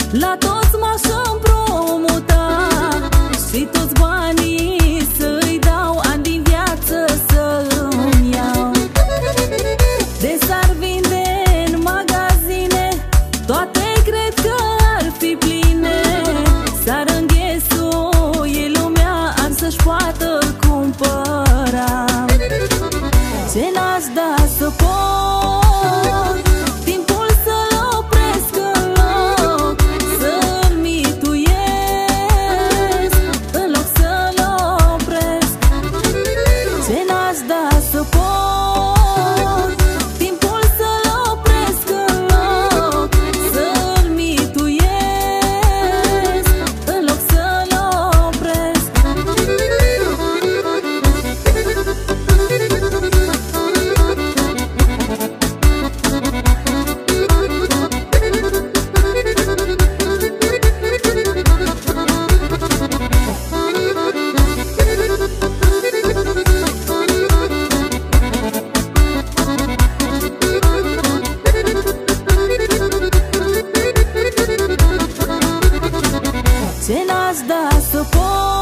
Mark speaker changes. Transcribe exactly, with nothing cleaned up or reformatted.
Speaker 1: La toți m-aș împrumuta și toți banii să-i dau, ani din viață să-mi iau. De s-ar vinde în magazine, toate cred că ar fi pline. S-ar înghesuie lumea, ar să-și poată cumpăra. Ce n-aș da să pot, timpul să-l opresc în loc, să-l mituiesc în loc să-l opresc. Ce n-aș da să pot, timpul să-l opresc în loc, să-l mituiesc în loc să-l opresc. Ce n-aș da să pot,